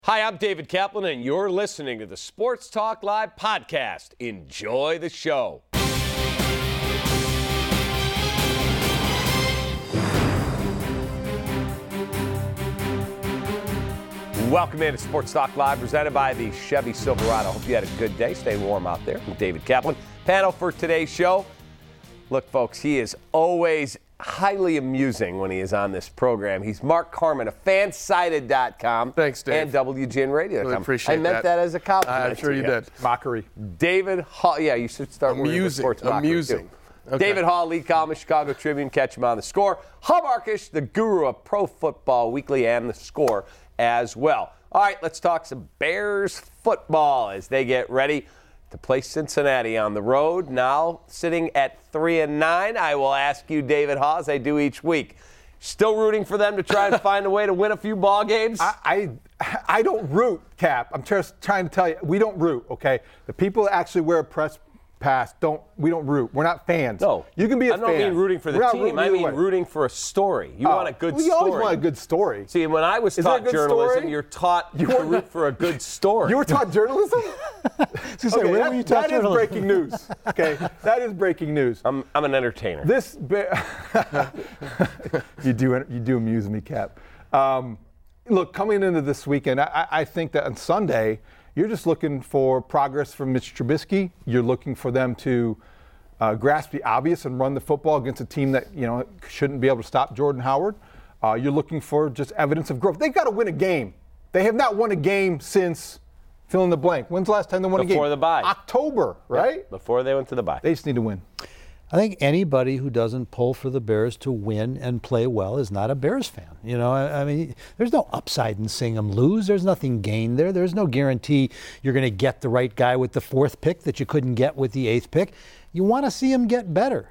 Hi, I'm David Kaplan, and you're listening to the Sports Talk Live podcast. Enjoy the show. Welcome into Sports Talk Live, presented by the Chevy Silverado. Hope you had a good day. Stay warm out there. I'm David Kaplan. Panel for today's show. Look, folks, he is always highly amusing when he is on this program. He's Mark Carman of Fansided.com. Thanks, Dave. And WGN-Radio.com. Really appreciate that. I meant that as a compliment. I'm sure you did. Mockery. David Hall. Yeah, you should start worrying with sports mockery, Amusing. too. Okay. David Hall, lead columnist, Chicago Tribune. Catch him on The Score. Hub Arkish, the guru of Pro Football Weekly and The Score as well. All right, let's talk some Bears football as they get ready to play Cincinnati on the road. Now sitting at 3-9. I will ask you, David Hall, as I do each week, still rooting for them to try and find a way to win a few ball games? I don't root, Cap. I'm just trying to tell you, we don't root, okay? The people that actually wear a press pass, we don't root. We're not fans. No. You can be a fan. I don't mean rooting for the team. I mean rooting for a story. You want a good story. You always want a good story. See, when I was taught journalism, you're taught to root for a good story. You were taught journalism? Okay, where were you taught that journalism? is breaking news. Okay, that is breaking news. I'm an entertainer. You do amuse me, Cap. Look, coming into this weekend, I think that on Sunday, you're just looking for progress from Mitch Trubisky. You're looking for them to grasp the obvious and run the football against a team that shouldn't be able to stop Jordan Howard. You're looking for just evidence of growth. They've got to win a game. They have not won a game since fill in the blank. When's the last time they won a game? Before the bye. October, right? Yep, before they went to the bye. They just need to win. I think anybody who doesn't pull for the Bears to win and play well is not a Bears fan. I mean, there's no upside in seeing them lose. There's nothing gained there. There's no guarantee you're going to get the right guy with the 4th pick that you couldn't get with the 8th pick. You want to see them get better,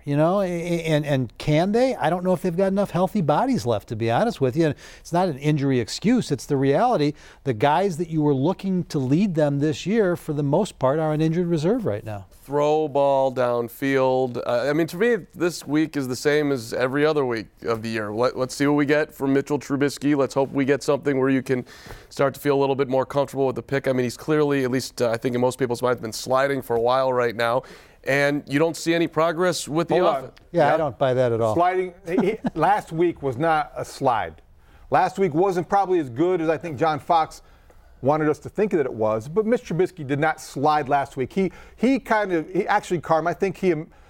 and can they? I don't know if they've got enough healthy bodies left, to be honest with you. And it's not an injury excuse. It's the reality. The guys that you were looking to lead them this year, for the most part, are on injured reserve right now. Throw ball downfield. I mean, to me, this week is the same as every other week of the year. Let's see what we get from Mitchell Trubisky. Let's hope we get something where you can start to feel a little bit more comfortable with the pick. I mean, he's clearly, at least I think in most people's minds, been sliding for a while right now. And you don't see any progress with the offense. Yeah, I don't buy that at all. Sliding. Last week was not a slide. Last week wasn't probably as good as I think John Fox wanted us to think that it was. But Mitch Trubisky did not slide last week. He actually, Carm, I think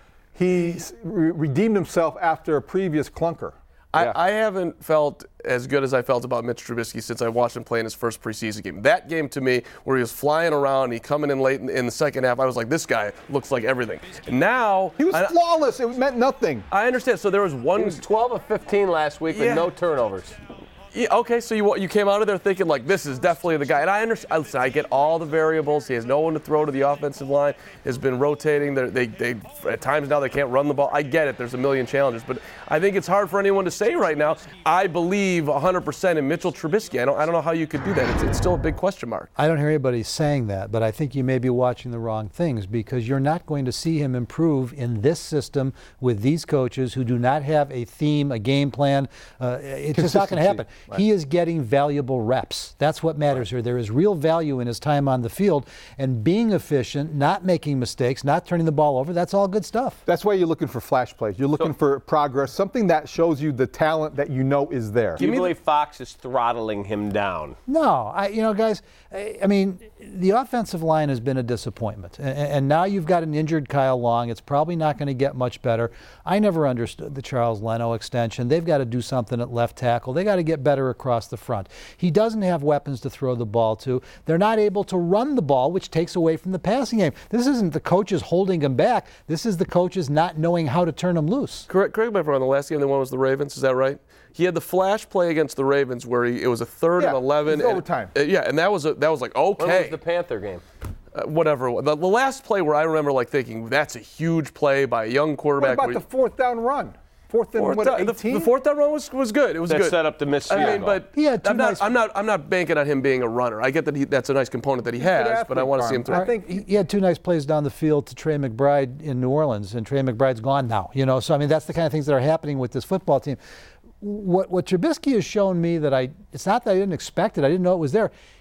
he redeemed himself after a previous clunker. Yeah. I haven't felt as good as I felt about Mitch Trubisky since I watched him play in his first preseason game. That game to me, where he was flying around, he coming in late in the second half, I was like, this guy looks like everything. And now he was flawless. It meant nothing. I understand. So there was one. He was 12 of 15 last week with no turnovers. Yeah, okay, so you came out of there thinking, like, this is definitely the guy. And I understand. Listen, I get all the variables. He has no one to throw to the offensive line. Has been rotating. They at times now they can't run the ball. I get it. There's a million challenges. But I think it's hard for anyone to say right now, I believe 100% in Mitchell Trubisky. I don't know how you could do that. It's still a big question mark. I don't hear anybody saying that, but I think you may be watching the wrong things, because you're not going to see him improve in this system with these coaches who do not have a theme, a game plan. It's just not going to happen. Right. He is getting valuable reps. That's what matters here. There is real value in his time on the field, and being efficient, not making mistakes, not turning the ball over, that's all good stuff. That's why you're looking for flash plays. You're looking for progress, something that shows you the talent that you know is there. Do you believe Fox is throttling him down? No. Guys, I mean, the offensive line has been a disappointment. And now you've got an injured Kyle Long. It's probably not going to get much better. I never understood the Charles Leno extension. They've got to do something at left tackle. They got to get better across the front. He doesn't have weapons to throw the ball to. They're not able to run the ball, which takes away from the passing game. This isn't the coaches holding him back. This is the coaches not knowing how to turn him loose. Correct me if I'm wrong. The last game they won was the Ravens. Is that right? He had the flash play against the Ravens where it was a 3rd and 11. Overtime. And that was like, okay. When was the Panther game? Whatever. The last play where I remember thinking, that's a huge play by a young quarterback. What about the 4th down run? Fourth and 18? The 4th down run was good. It was good. That set up the missed field goal. But I'm not banking on him being a runner. I get that that's a nice component that he has, but I want to see him through. I think he had 2 nice plays down the field to Trey McBride in New Orleans, and Trey McBride's gone now. So I mean, that's the kind of things that are happening with this football team. What Trubisky has shown me it's not that I didn't expect it. I didn't know it was there.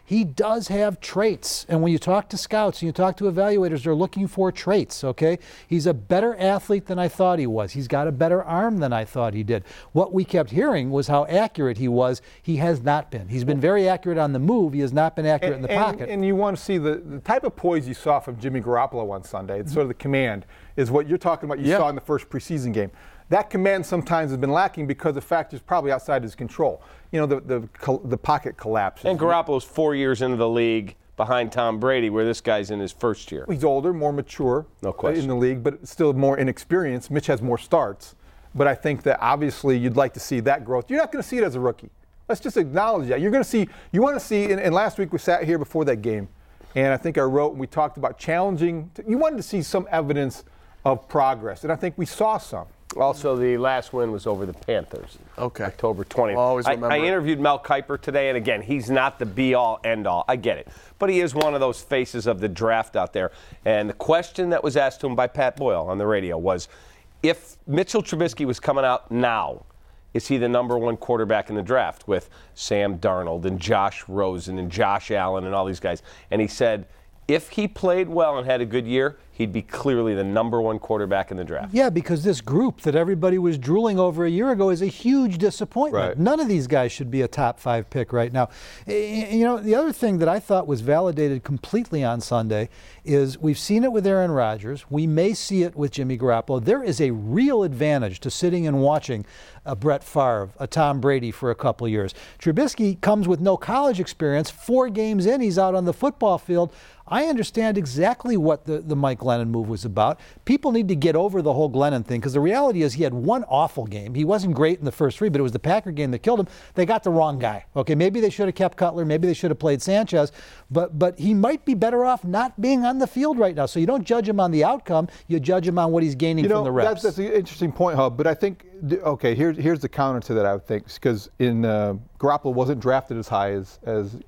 he does have traits. And when you talk to scouts and you talk to evaluators, they're looking for traits, okay? He's a better athlete than I thought he was. He's got a better arm than I thought he did. What we kept hearing was how accurate he was. He has not been. He's been very accurate on the move. He has not been accurate in the pocket. And you want to see the type of poise you saw from Jimmy Garoppolo on Sunday, sort of the command, is what you're talking about you saw in the first preseason game. That command sometimes has been lacking because the factors probably outside his control. You know, the pocket collapses. And Garoppolo's 4 years into the league behind Tom Brady, where this guy's in his first year. He's older, more mature No question. in the league, but still more inexperienced. Mitch has more starts. But I think that obviously you'd like to see that growth. You're not going to see it as a rookie. Let's just acknowledge that. You're going to see, you want to see, and last week we sat here before that game, and I think I wrote and we talked about challenging. You wanted to see some evidence of progress, and I think we saw some. Also, the last win was over the Panthers. Okay. October 20th. Always remember I it. interviewed Mel Kiper today, and again, he's not the be-all, end-all. I get it. But he is one of those faces of the draft out there. And the question that was asked to him by Pat Boyle on the radio was, if Mitchell Trubisky was coming out now, is he the number one quarterback in the draft with Sam Darnold and Josh Rosen and Josh Allen and all these guys? And he said, if he played well and had a good year, he'd be clearly the number one quarterback in the draft. Yeah, because this group that everybody was drooling over a year ago is a huge disappointment. Right. None of these guys should be a top 5 pick right now. You know, the other thing that I thought was validated completely on Sunday is we've seen it with Aaron Rodgers. We may see it with Jimmy Garoppolo. There is a real advantage to sitting and watching a Brett Favre, a Tom Brady for a couple of years. Trubisky comes with no college experience. 4 games in, he's out on the football field. I understand exactly what the Mike Glennon move was about. People need to get over the whole Glennon thing because the reality is he had one awful game. He wasn't great in the first 3, but it was the Packer game that killed him. They got the wrong guy. Okay, maybe they should have kept Cutler. Maybe they should have played Sanchez. But he might be better off not being on the field right now. So you don't judge him on the outcome. You judge him on what he's gaining from the reps. That's an interesting point, Hub. But I think, okay, here's the counter to that, I would think, because Garoppolo wasn't drafted as high as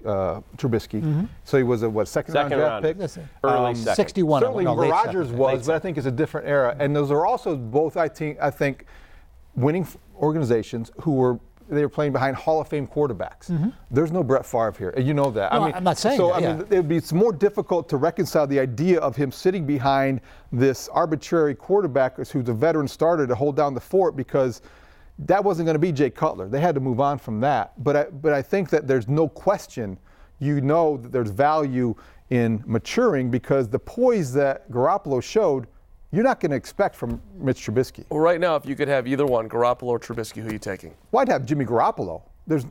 Trubisky. So he was a second round draft pick? Early second. 61. Certainly no, late Rodgers second. was, but I think it's a different era. And those are also both, I think, winning organizations who were playing behind Hall of Fame quarterbacks. There's no Brett Favre here, and you know that. No, I'm not saying so. that, I mean, it would be more difficult to reconcile the idea of him sitting behind this arbitrary quarterback who's a veteran starter to hold down the fort because that wasn't going to be Jay Cutler. They had to move on from that. But I think that there's no question. You know that there's value in maturing because the poise that Garoppolo showed, you're not going to expect from Mitch Trubisky. Well, right now, if you could have either one, Garoppolo or Trubisky, who are you taking? Well, I'd have Jimmy Garoppolo.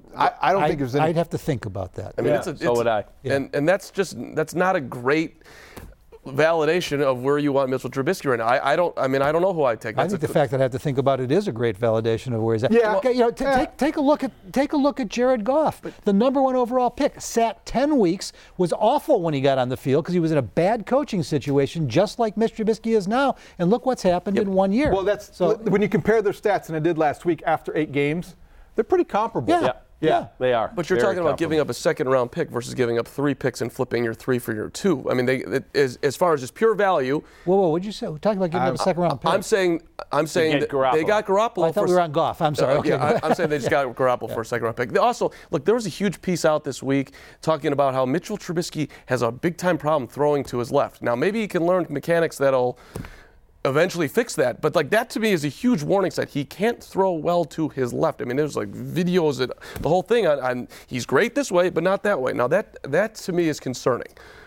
I don't think there's any. I'd have to think about that. I mean, Yeah, so would I. And that's not a great validation of where you want Mitchell Trubisky right now. I don't know who I'd take. I think the fact that I have to think about it is a great validation of where he's at. Yeah. Okay, you know, take a look at Jared Goff, the number 1 overall pick. Sat 10 weeks, was awful when he got on the field because he was in a bad coaching situation, just like Mitch Trubisky is now. And look what's happened in 1 year. Well, that's so when you compare their stats, and I did last week after 8 games, they're pretty comparable. Yeah. They are. But you're Very talking about giving up a second-round pick versus giving up 3 picks and flipping your 3 for your 2. I mean, as far as just pure value. Whoa, what'd you say? We're talking about giving up a second-round pick. I'm saying get that they got Garoppolo. I thought we were on Goff. I'm sorry. Okay. Yeah, I'm saying they just got Garoppolo for a second-round pick. Also, look, there was a huge piece out this week talking about how Mitchell Trubisky has a big-time problem throwing to his left. Now, maybe he can learn mechanics that'll eventually fix that. But like that to me is a huge warning sign. He can't throw well to his left. I mean, there's like videos that the whole thing on he's great this way, but not that way. Now that to me is concerning.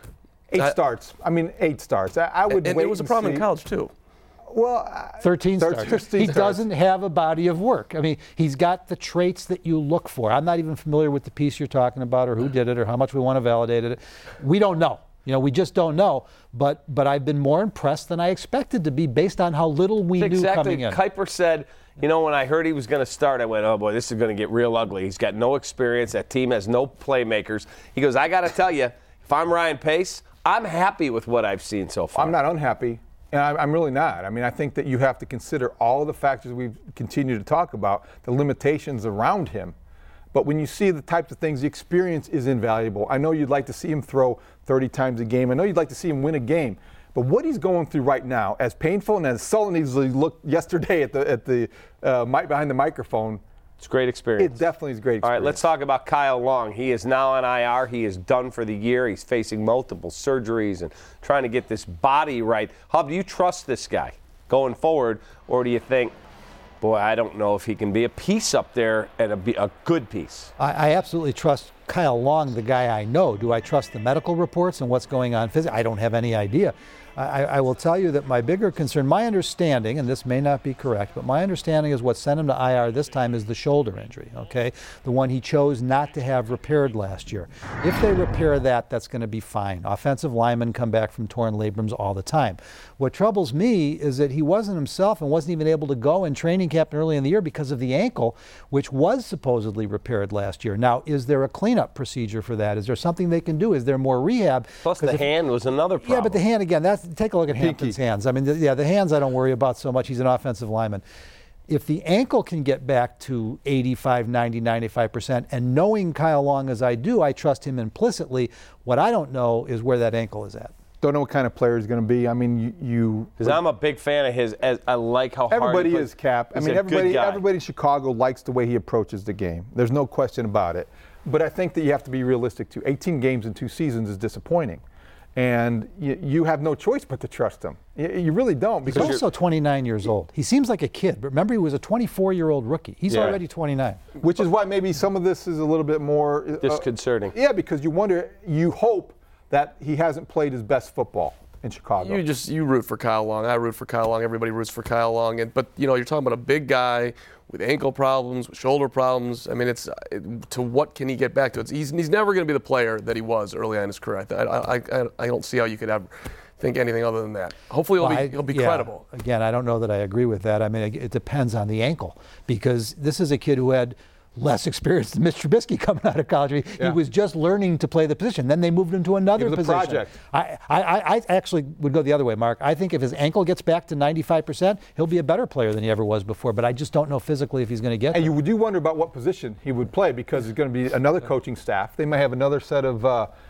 8 starts. I mean, 8 starts. I would and wait it was a and problem see. in college too. Well, 13 starts. 13 He starts. doesn't have a body of work. I mean, he's got the traits that you look for. I'm not even familiar with the piece you're talking about or who did it or how much we want to validate it. We don't know. You know, we just don't know. But I've been more impressed than I expected to be based on how little we knew coming in. Kiper said, you know, when I heard he was going to start, I went, oh, boy, this is going to get real ugly. He's got no experience. That team has no playmakers. He goes, I got to tell you, if I'm Ryan Pace, I'm happy with what I've seen so far. I'm not unhappy, and I'm really not. I mean, I think that you have to consider all of the factors we've continued to talk about, the limitations around him. But when you see the types of things, the experience is invaluable. I know you'd like to see him throw 30 times a game. I know you'd like to see him win a game. But what he's going through right now, as painful and as sullen as he looked yesterday at the behind the microphone, It's a great experience. It definitely is a great experience. All right, let's talk about Kyle Long. He is now on IR. He is done for the year. He's facing multiple surgeries and trying to get this body right. Hub, do you trust this guy going forward, or do you think, boy, I don't know if he can be a piece up there and be a good piece? I absolutely trust Kyle Long, the guy I know. Do I trust the medical reports and what's going on physically? I don't have any idea. I will tell you that my bigger concern, my understanding, and this may not be correct, but my understanding is what sent him to IR this time is the shoulder injury, okay? The one he chose not to have repaired last year. If they repair that, that's going to be fine. Offensive linemen come back from torn labrums all the time. What troubles me is that he wasn't himself and wasn't even able to go in training camp early in the year because of the ankle, which was supposedly repaired last year. Now, is there a cleanup procedure for that? Is there something they can do? Is there more rehab? Plus the hand was another problem. Yeah, but the hand, again, take a look at Hampton's hands. I mean, the hands I don't worry about so much. He's an offensive lineman. If the ankle can get back to 85, 90, 95%, and knowing Kyle Long as I do, I trust him implicitly. What I don't know is where that ankle is at. Don't know what kind of player he's going to be. I mean, because I'm a big fan of his. I like how hard everybody is, Cap. I mean, everybody in Chicago likes the way he approaches the game. There's no question about it. But I think that you have to be realistic too. 18 games in 2 seasons is disappointing. And you have no choice but to trust him. You really don't. Because he's also 29 years old. He seems like a kid, but remember he was a 24-year-old rookie. He's already 29. Which is why maybe some of this is a little bit more disconcerting. Yeah, because you hope that he hasn't played his best football in Chicago. You root for Kyle Long. I root for Kyle Long. Everybody roots for Kyle Long. But you're talking about a big guy with ankle problems, with shoulder problems. I mean, to what can he get back to? He's never going to be the player that he was early on in his career. I don't see how you could ever think anything other than that. Hopefully he'll be credible. Again, I don't know that I agree with that. I mean, it depends on the ankle, because this is a kid who had less experience than Mitch Trubisky coming out of college. He was just learning to play the position. Then they moved him to another position. Project. I actually would go the other way, Mark. I think if his ankle gets back to 95%, he'll be a better player than he ever was before. But I just don't know physically if he's going to get there. And you do wonder about what position he would play, because there's going to be another coaching staff. They may have another set of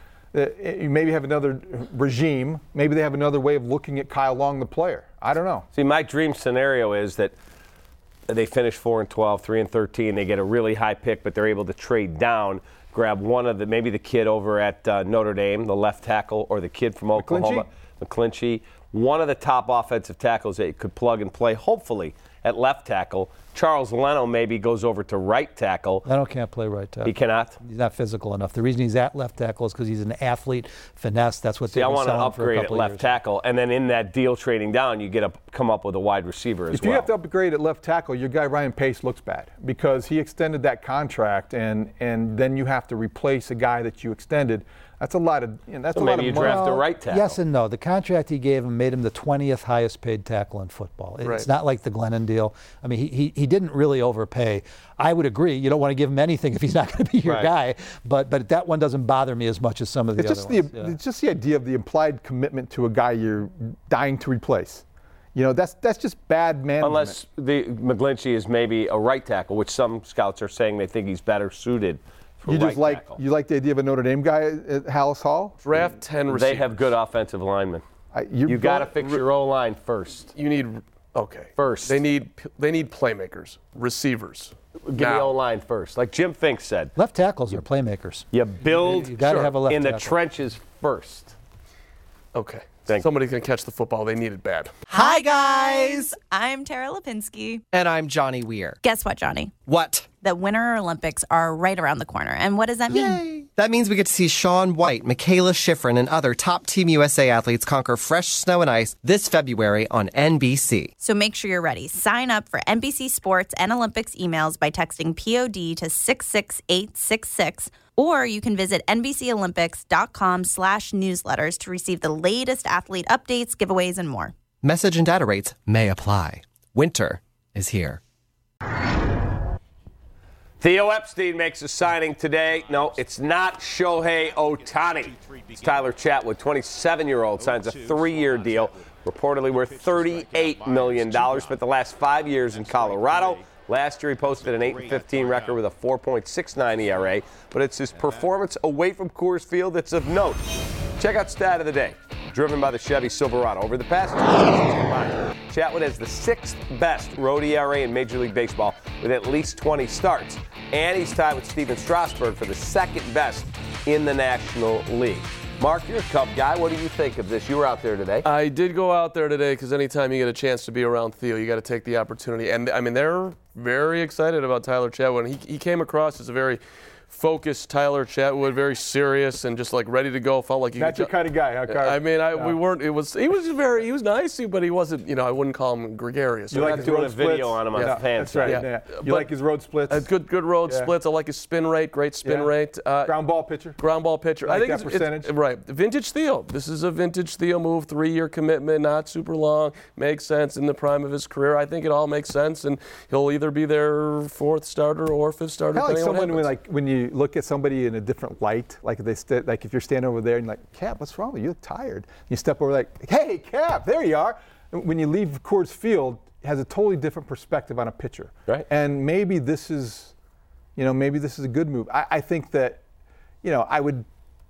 maybe have another regime. Maybe they have another way of looking at Kyle Long, the player. I don't know. See, my dream scenario is that they finish 4-12, 3-13. They get a really high pick, but they're able to trade down, grab one of maybe the kid over at Notre Dame, the left tackle, or the kid from Oklahoma, McClinchy, one of the top offensive tackles that you could plug and play, hopefully, at left tackle. Charles Leno maybe goes over to right tackle. Leno can't play right tackle. He cannot? He's not physical enough. The reason he's at left tackle is because he's an athlete, finesse. That's what they I want to upgrade upgrade at left tackle, and then in that deal trading down, you come up with a wide receiver as well. If you have to upgrade at left tackle, your guy Ryan Pace looks bad, because he extended that contract, and then you have to replace a guy that you extended. That's a lot of that's so a lot of maybe you money. draft a right tackle. Yes and no. The contract he gave him made him the 20th highest paid tackle in football. It's not like the Glennon deal. I mean, he didn't really overpay. I would agree. You don't want to give him anything if he's not going to be your guy. But that one doesn't bother me as much as some of the other ones. It's just the idea of the implied commitment to a guy you're dying to replace. That's just bad management. Unless McGlinchey is maybe a right tackle, which some scouts are saying they think he's better suited. You like the idea of a Notre Dame guy at Hallis Hall? Draft 10 receivers. They have good offensive linemen. You got to fix your O-line first. You need first. They need playmakers, receivers. Give me O-line first, like Jim Fink said. Left tackles are playmakers. You build you gotta have a left in tackle. the trenches first. Okay. Somebody can catch the football. They need it bad. Hi, guys. I'm Tara Lipinski. And I'm Johnny Weir. Guess what, Johnny? What? The Winter Olympics are right around the corner. And what does that mean? Yay. That means we get to see Shaun White, Michaela Schifrin, and other top Team USA athletes conquer fresh snow and ice this February on NBC. So make sure you're ready. Sign up for NBC Sports and Olympics emails by texting POD to 66866. Or you can visit NBCOlympics.com/newsletters to receive the latest athlete updates, giveaways, and more. Message and data rates may apply. Winter is here. Theo Epstein makes a signing today. No, it's not Shohei Ohtani. It's Tyler Chatwood, 27-year-old, signs a 3-year deal, reportedly worth $38 million. Spent the last 5 years in Colorado. Last year, he posted an 8-15 record with a 4.69 ERA, but it's his performance away from Coors Field that's of note. Check out Stat of the Day, driven by the Chevy Silverado. Over the past 2 seasons combined, Chatwood has the 6th best road ERA in Major League Baseball, with at least 20 starts. And he's tied with Steven Strasburg for the second best in the National League. Mark, you're a Cub guy. What do you think of this? You were out there today. I did go out there today because anytime you get a chance to be around Theo, you got to take the opportunity. And, I mean, they're very excited about Tyler Chatwood. He came across as a very focused Tyler Chatwood, very serious and just like ready to go. Felt like That's your kind of guy, huh, Carter? I mean, we weren't. He was nice, but he wasn't. I wouldn't call him gregarious. You like his doing road a video splits? on him on Yeah, the fans. that's right. Yeah. Yeah. You But- like his road splits? Good road splits. I like his spin rate. Great spin Yeah. rate. Ground ball pitcher. Ground ball pitcher. Like I think that percentage? right. Vintage Theo. This is a vintage Theo move. 3-year commitment, not super long. Makes sense in the prime of his career. I think it all makes sense, and he'll either be their fourth starter or fifth starter. Kind of like depending on someone what when, happens. when you look at somebody in a different light, like if you're standing over there and you're like, Cap, what's wrong with you? You look tired. You step over like, hey, Cap, there you are. And when you leave Coors Field, it has a totally different perspective on a pitcher. Right. And maybe this is a good move. I think that, I would.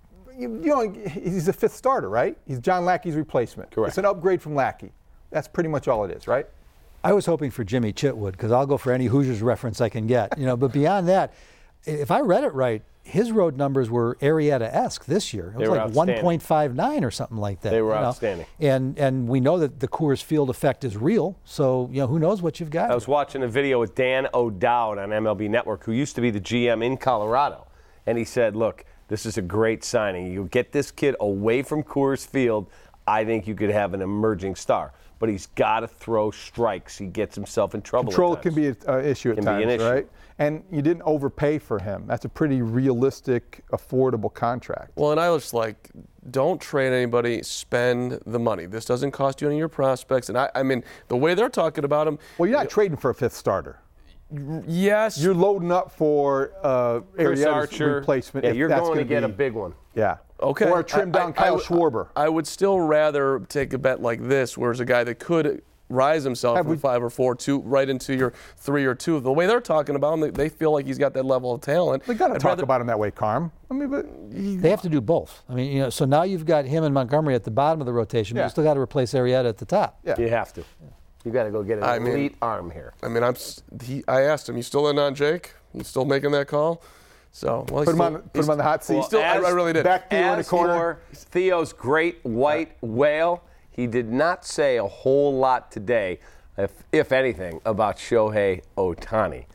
He's a fifth starter, right? He's John Lackey's replacement. Correct. It's an upgrade from Lackey. That's pretty much all it is, right? I was hoping for Jimmy Chitwood because I'll go for any Hoosiers reference I can get. But beyond that, if I read it right, his road numbers were Arrieta-esque this year. It was were like outstanding. 1.59 or something like that. They were outstanding. And we know that the Coors Field effect is real. So who knows what you've got? I was watching a video with Dan O'Dowd on MLB Network, who used to be the GM in Colorado, and he said, look, this is a great signing. You get this kid away from Coors Field, I think you could have an emerging star. But he's got to throw strikes. He gets himself in trouble. Control at can times. be an issue at Can be times, an issue. right? And you didn't overpay for him. That's a pretty realistic, affordable contract. Well, and I was like, don't trade anybody, spend the money. This doesn't cost you any of your prospects. And I mean, the way they're talking about him. Well, you're not trading for a fifth starter. Yes. You're loading up for Chris Arrieta's Archer. replacement. Yeah, if you're that's going to gonna get a be- big one. Yeah. Okay. Or a trimmed down Kyle Schwarber. I would still rather take a bet like this, where it's a guy that could rise himself from 5 or 4 to right into your 3 or 2. The way they're talking about him, they feel like he's got that level of talent. They got to talk about him that way, Carm. I mean, but They have to do both. I mean, so now you've got him and Montgomery at the bottom of the rotation, but Yeah. you still got to replace Arrieta at the top. yeah. You have to. You got to go get an elite arm here. I mean, I asked him, you still in on Jake? You still making that call? So Put him on the hot seat. I really did. Back Theo in the As corner. for Theo's great white whale, he did not say a whole lot today, if anything, about Shohei Ohtani.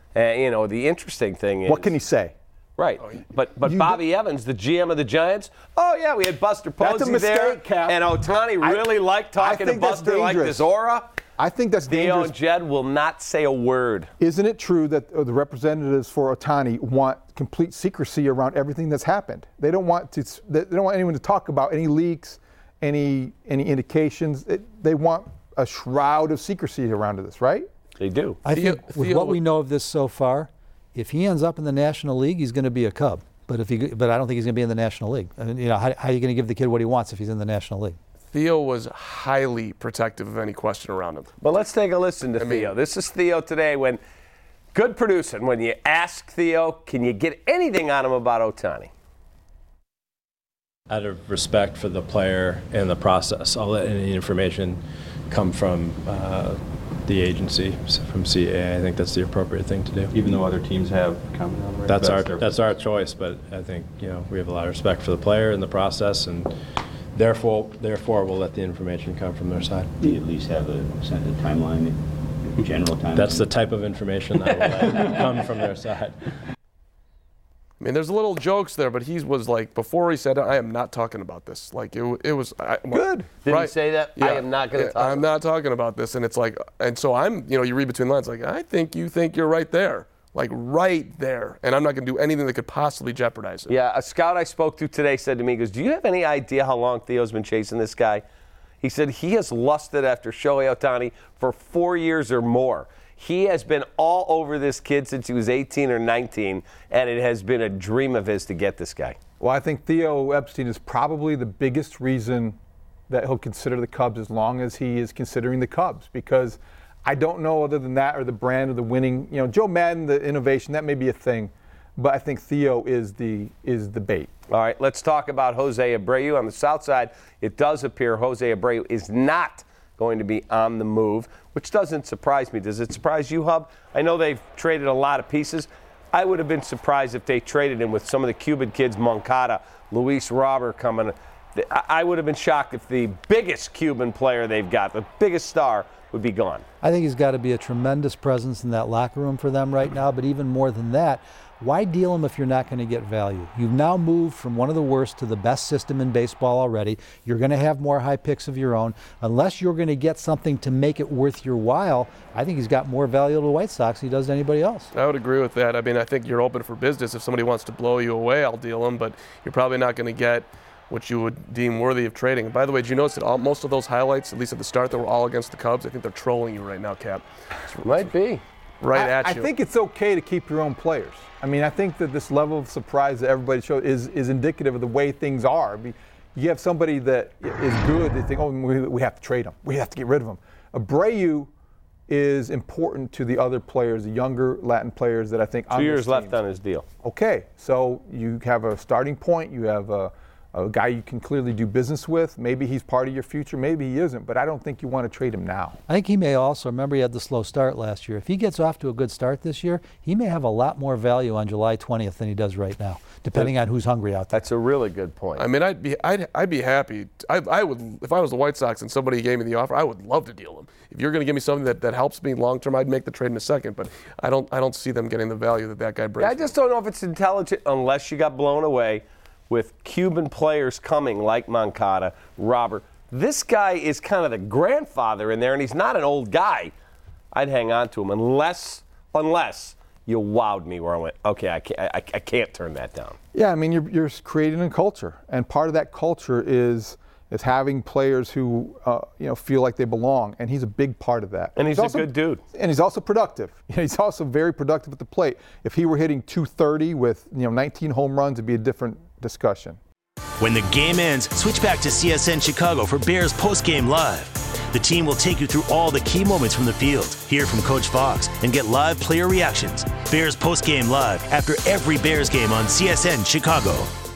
The interesting thing is, What can he say? right? But Bobby Evans, the GM of the Giants, we had Buster That's a Posey mistake, there, Cap. and Ohtani really liked talking to think that's Buster like dangerous. this aura. I think that's Theo dangerous. and Jed will not say a word. Isn't it true that the representatives for Ohtani want complete secrecy around everything that's happened? They don't want anyone to talk about any leaks, any indications. They want a shroud of secrecy around this, right? They do. I think with what we know of this so far, if he ends up in the National League, he's going to be a Cub. But I don't think he's going to be in the National League. I mean, how are you going to give the kid what he wants if he's in the National League? Theo was highly protective of any question around him. But let's take a listen to Theo. This is Theo today good producing. When you ask Theo, can you get anything on him about Ohtani? Out of respect for the player and the process, I'll let any information come from the agency, from CAA. I think that's the appropriate thing to do. Even though other teams have commented on it? That's our choice, but I think we have a lot of respect for the player and the process, and therefore we'll let the information come from their side. Do you at least have a timeline, general timeline? That's the type of information that will let come from their side. I mean, there's little jokes there, but he was like, before he said it, I am not talking about this. Like, it was Good. Did he say that? Yeah. I am not going to talk I'm not talking about this. And it's like, and so you read between the lines, like, I think you think you're right there. Like, right there. And I'm not going to do anything that could possibly jeopardize it. Yeah, a scout I spoke to today said to me, he goes, do you have any idea how long Theo's been chasing this guy? He said he has lusted after Shohei Ohtani for 4 years or more. He has been all over this kid since he was 18 or 19, and it has been a dream of his to get this guy. Well, I think Theo Epstein is probably the biggest reason that he'll consider the Cubs as long as he is considering the Cubs, because I don't know other than that or the brand or the winning. Joe Madden, the innovation, that may be a thing, but I think Theo is the bait. All right, let's talk about Jose Abreu. On the south side, it does appear Jose Abreu is not going to be on the move, which doesn't surprise me. Does it surprise you, Hub? I know they've traded a lot of pieces. I would have been surprised if they traded him with some of the Cuban kids, Moncada, Luis Robert coming. I would have been shocked if the biggest Cuban player they've got, the biggest star, would be gone. I think he's got to be a tremendous presence in that locker room for them right now, but even more than that, why deal him if you're not going to get value? You've now moved from one of the worst to the best system in baseball already. You're going to have more high picks of your own. Unless you're going to get something to make it worth your while, I think he's got more value to the White Sox than he does to anybody else. I would agree with that. I mean, I think you're open for business. If somebody wants to blow you away, I'll deal him, but you're probably not going to get what you would deem worthy of trading. And by the way, did you notice that most of those highlights, at least at the start, that were all against the Cubs? I think they're trolling you right now, Cap. Might be. Right at I you. think it's okay to keep your own players. I mean, I think that this level of surprise that everybody shows is indicative of the way things are. I mean, you have somebody that is good, they think, oh, we have to trade him. We have to get rid of him. Abreu is important to the other players, the younger Latin players that I think 2 years left on his deal. Okay, so you have a starting point, you have a guy you can clearly do business with. Maybe he's part of your future, maybe he isn't, but I don't think you want to trade him now. I think he may also, remember he had the slow start last year. If he gets off to a good start this year, he may have a lot more value on July 20th than he does right now, depending on who's hungry out there. That's a really good point. I mean, I'd be happy. I would, if I was the White Sox and somebody gave me the offer, I would love to deal him. If you're going to give me something that helps me long term, I'd make the trade in a second. But I don't see them getting the value that guy brings. I just don't know if it's intelligent unless you got blown away with Cuban players coming like Moncada, Robert. This guy is kind of the grandfather in there, and he's not an old guy. I'd hang on to him unless you wowed me where I went, okay, I can't turn that down. Yeah, I mean, you're creating a culture, and part of that culture is having players who feel like they belong, and he's a big part of that. And he's also a good dude. And he's also productive. He's also very productive at the plate. If he were hitting .230 with 19 home runs, it'd be a different discussion. When the game ends, switch back to CSN Chicago for Bears postgame live. The team will take you through all the key moments from the field, hear from Coach Fox, and get live player reactions. Bears postgame live after every Bears game on CSN Chicago.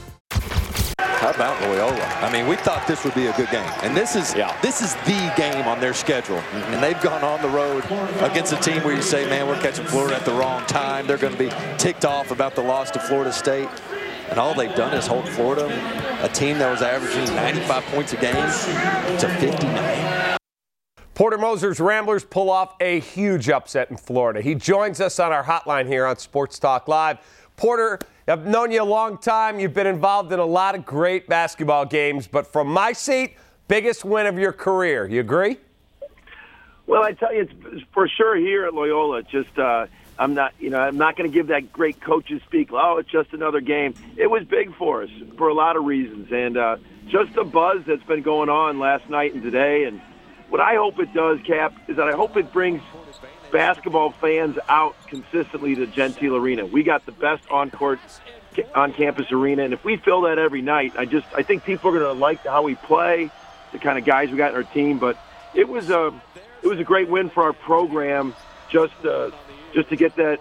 How about Loyola? I mean, we thought this would be a good game. And this is the game on their schedule. And they've gone on the road against a team where you say, man, we're catching Florida at the wrong time. They're going to be ticked off about the loss to Florida State. And all they've done is hold Florida, a team that was averaging 95 points a game, to 59. Porter Moser's Ramblers pull off a huge upset in Florida. He joins us on our hotline here on Sports Talk Live. Porter, I've known you a long time. You've been involved in a lot of great basketball games, but from my seat, biggest win of your career. You agree? Well, I tell you, it's for sure here at Loyola. Just I'm not going to give that great coaches speak. Oh, it's just another game. It was big for us for a lot of reasons, and just the buzz that's been going on last night and today. And what I hope it does, Cap, is that I hope it brings basketball fans out consistently to Gentile Arena. We got the best on-campus arena, and if we fill that every night, I think people are going to like how we play, the kind of guys we got in our team. But it was a great win for our program, just to get that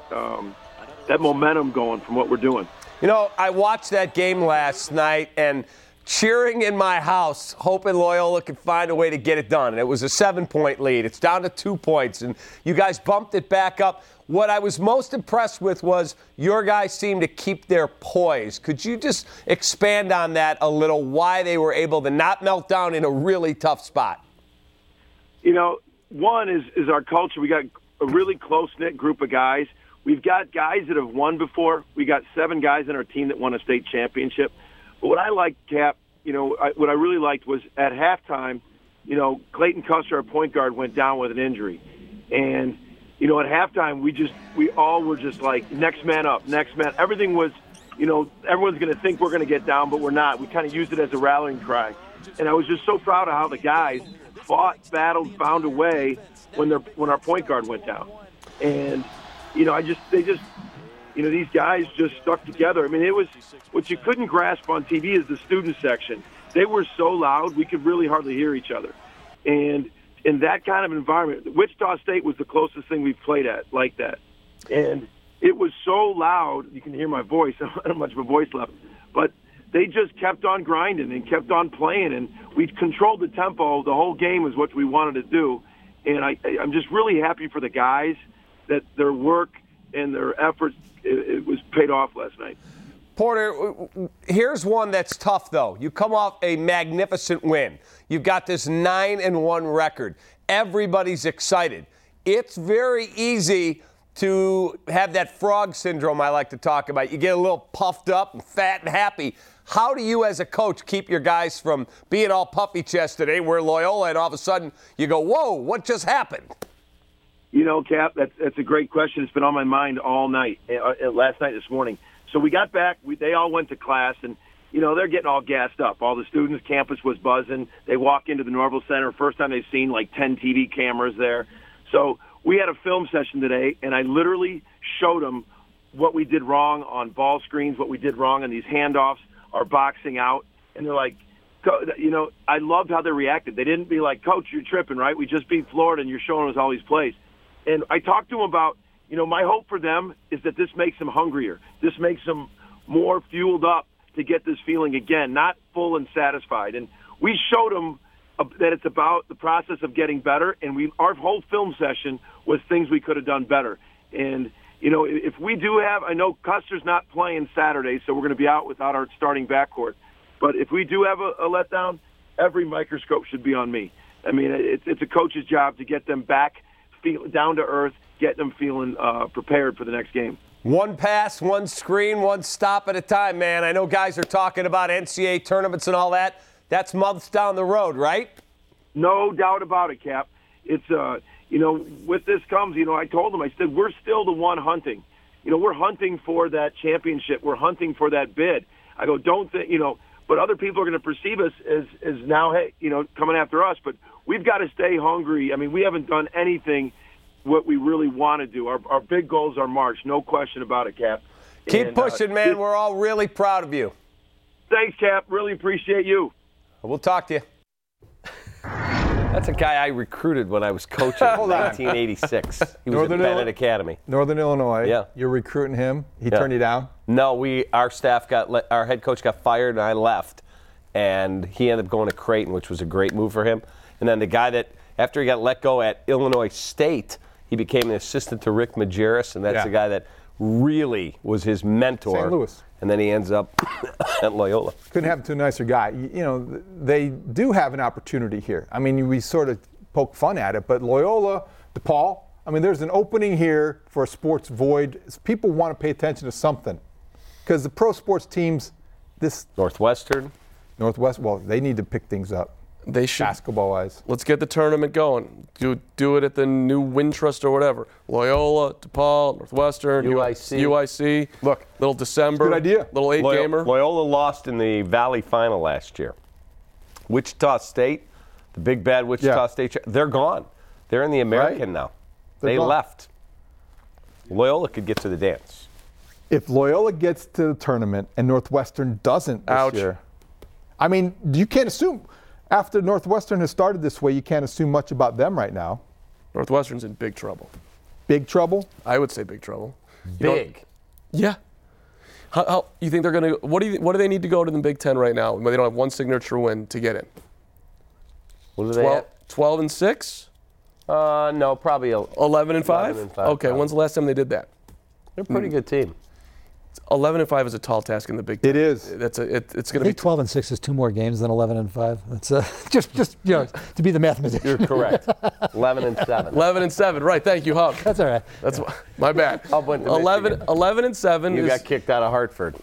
momentum going from what we're doing. You know, I watched that game last night and cheering in my house, hoping Loyola could find a way to get it done. And it was a 7-point lead. It's down to 2 points, and you guys bumped it back up. What I was most impressed with was your guys seemed to keep their poise. Could you just expand on that a little, why they were able to not melt down in a really tough spot? You know, one is our culture. We got a really close-knit group of guys. We've got guys that have won before. We got 7 guys in our team that won a state championship. But what I liked, Cap, what I really liked was at halftime, Clayton Custer, our point guard, went down with an injury. And, at halftime, we all were just like, next man up, next man. Everything was, everyone's going to think we're going to get down, but we're not. We kind of used it as a rallying cry. And I was just so proud of how the guys fought, battled, found a way when our point guard went down. And, these guys just stuck together. I mean, it was what you couldn't grasp on TV is the student section. They were so loud, we could really hardly hear each other. And in that kind of environment, Wichita State was the closest thing we've played at like that. And it was so loud, you can hear my voice. I don't have much of a voice left. But they just kept on grinding and kept on playing, and we controlled the tempo. The whole game is what we wanted to do, and I'm just really happy for the guys that their work and their efforts it was paid off last night. Porter, here's one that's tough, though. You come off a magnificent win. You've got this 9-1 record. Everybody's excited. It's very easy to have that frog syndrome I like to talk about. You get a little puffed up and fat and happy. How do you as a coach keep your guys from being all puffy-chested? Hey, we're Loyola, and all of a sudden you go, whoa, what just happened? You know, Cap, that's a great question. It's been on my mind all night, last night, this morning. So we got back. They all went to class, and, you know, they're getting all gassed up. All the students, campus was buzzing. They walk into the Norville Center. First time they've seen, like, 10 TV cameras there. So we had a film session today, and I literally showed them what we did wrong on ball screens, what we did wrong on these handoffs, our boxing out. And they're like, you know, I loved how they reacted. They didn't be like, Coach, you're tripping, right? We just beat Florida, and you're showing us all these plays. And I talked to them about, you know, my hope for them is that this makes them hungrier. This makes them more fueled up to get this feeling again, not full and satisfied. And we showed them that it's about the process of getting better, and our whole film session was things we could have done better. And, you know, if we do have, I know Custer's not playing Saturday, so we're going to be out without our starting backcourt. But if we do have a letdown, every microscope should be on me. I mean, it's a coach's job to get them back down to earth, get them feeling prepared for the next game. One pass, one screen, one stop at a time, man. I know guys are talking about NCAA tournaments and all that. That's months down the road, right? No doubt about it, Cap. It's, you know, with this comes, you know, I told them, I said, we're still the one hunting. You know, we're hunting for that championship. We're hunting for that bid. I go, don't think, you know, but other people are going to perceive us as now, hey, you know, coming after us. But we've got to stay hungry. I mean, we haven't done anything what we really want to do. Our big goals are March, no question about it, Cap. Keep pushing, man. We're all really proud of you. Thanks, Cap. Really appreciate you. We'll talk to you. That's a guy I recruited when I was coaching in 1986. He was at Bennett Academy. Northern Illinois. Yeah. You're recruiting him. He turned you down? No, our staff our head coach got fired and I left. And he ended up going to Creighton, which was a great move for him. And then the guy that, after he got let go at Illinois State, he became an assistant to Rick Majerus, and that's the guy that really was his mentor. St. Louis. And then he ends up at Loyola. Couldn't happen to a nicer guy. You know, they do have an opportunity here. I mean, we sort of poke fun at it, but Loyola, DePaul, I mean, there's an opening here for a sports void. People want to pay attention to something. Because the pro sports teams, Northwestern, well, they need to pick things up. They should. Basketball-wise. Let's get the tournament going. Do it at the new Wintrust or whatever. Loyola, DePaul, Northwestern, UIC. Look, little December. Good idea. Little 8-gamer. Loyola lost in the Valley Final last year. Wichita State, the big bad Wichita State, they're gone. They're in the American now. They left. Loyola could get to the dance. If Loyola gets to the tournament and Northwestern doesn't this year, I mean, you can't assume. After Northwestern has started this way, you can't assume much about them right now. Northwestern's in big trouble. Big trouble? I would say big trouble. Big? Yeah. How you think they're going to? What do they need to go to the Big Ten right now? They don't have one signature win to get in. What do they have? 12-6? No, probably 11-5. 11-5. Okay, when's the last time they did that? They're a pretty good team. 11-5 is a tall task in the Big Ten. It is. It's going to be 12-6 is 2 more games than 11-5. That's just you know, to be the mathematician. You're correct. 11-7. 11-7. Right. Thank you, Hub. That's all right. That's my bad. Hub went to 11-7. You got kicked out of Hartford.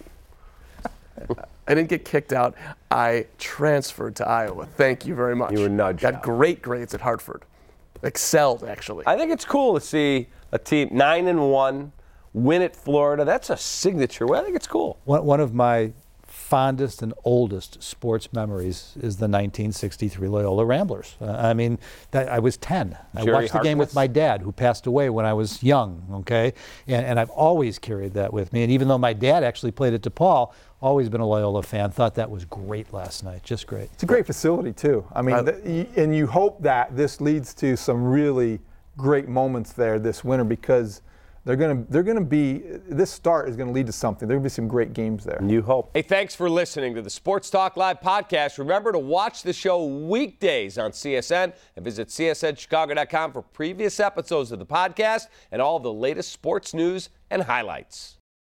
I didn't get kicked out. I transferred to Iowa. Thank you very much. You were nudged. Got great grades at Hartford. Excelled, actually. I think it's cool to see a team 9-1. Win at Florida. That's a signature. Well, I think it's cool. One of my fondest and oldest sports memories is the 1963 Loyola Ramblers. I mean, I was 10. I watched the game with my dad, who passed away when I was young, okay? And I've always carried that with me. And even though my dad actually played at DePaul, always been a Loyola fan, thought that was great last night. Just great. It's a great facility, too. I mean, and you hope that this leads to some really great moments there this winter because they're going to be, this start is going to lead to something. There are going to be some great games there. You hope. Hey, thanks for listening to the Sports Talk Live podcast. Remember to watch the show weekdays on CSN and visit csnchicago.com for previous episodes of the podcast and all of the latest sports news and highlights.